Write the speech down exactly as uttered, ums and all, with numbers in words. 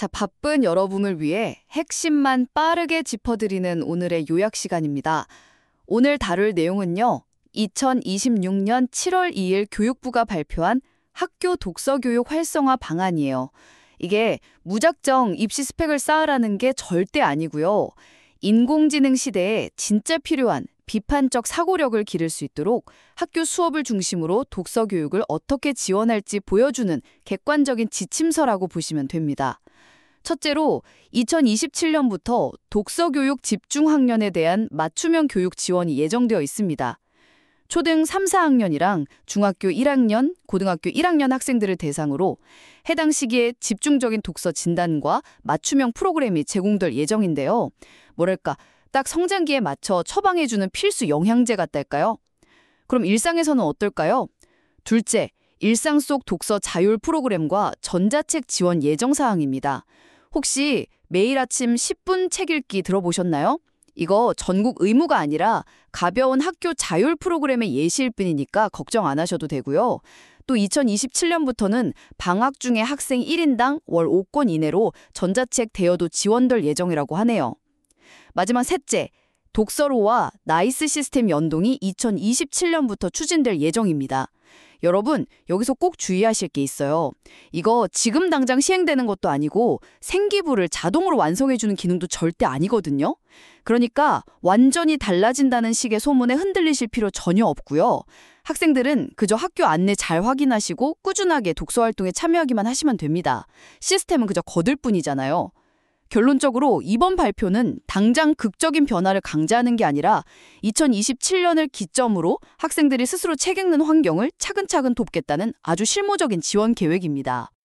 자, 바쁜 여러분을 위해 핵심만 빠르게 짚어드리는 오늘의 요약 시간입니다. 오늘 다룰 내용은요. 이천이십육 년 칠월 이일 교육부가 발표한 학교 독서교육 활성화 방안이에요. 이게 무작정 입시 스펙을 쌓으라는 게 절대 아니고요. 인공지능 시대에 진짜 필요한 비판적 사고력을 기를 수 있도록 학교 수업을 중심으로 독서 교육을 어떻게 지원할지 보여주는 객관적인 지침서라고 보시면 됩니다. 첫째로 이천이십칠 년부터 독서 교육 집중 학년에 대한 맞춤형 교육 지원이 예정되어 있습니다. 초등 삼, 사 학년이랑 중학교 일 학년, 고등학교 일 학년 학생들을 대상으로 해당 시기에 집중적인 독서 진단과 맞춤형 프로그램이 제공될 예정인데요. 뭐랄까, 딱 성장기에 맞춰 처방해주는 필수 영양제 같달까요? 그럼 일상에서는 어떨까요? 둘째, 일상 속 독서 자율 프로그램과 전자책 지원 예정 사항입니다. 혹시 매일 아침 십 분 책 읽기 들어보셨나요? 이거 전국 의무가 아니라 가벼운 학교 자율 프로그램의 예시일 뿐이니까 걱정 안 하셔도 되고요. 또 이천이십칠 년부터는 방학 중에 학생 일 인당 월 오 권 이내로 전자책 대여도 지원될 예정이라고 하네요. 마지막 셋째, 독서로와 나이스 시스템 연동이 이천이십칠 년부터 추진될 예정입니다. 여러분, 여기서 꼭 주의하실 게 있어요. 이거 지금 당장 시행되는 것도 아니고 생기부를 자동으로 완성해주는 기능도 절대 아니거든요. 그러니까 완전히 달라진다는 식의 소문에 흔들리실 필요 전혀 없고요. 학생들은 그저 학교 안내 잘 확인하시고 꾸준하게 독서 활동에 참여하기만 하시면 됩니다. 시스템은 그저 거들 뿐이잖아요. 결론적으로 이번 발표는 당장 극적인 변화를 강제하는 게 아니라 이천이십칠 년을 기점으로 학생들이 스스로 책 읽는 환경을 차근차근 돕겠다는 아주 실무적인 지원 계획입니다.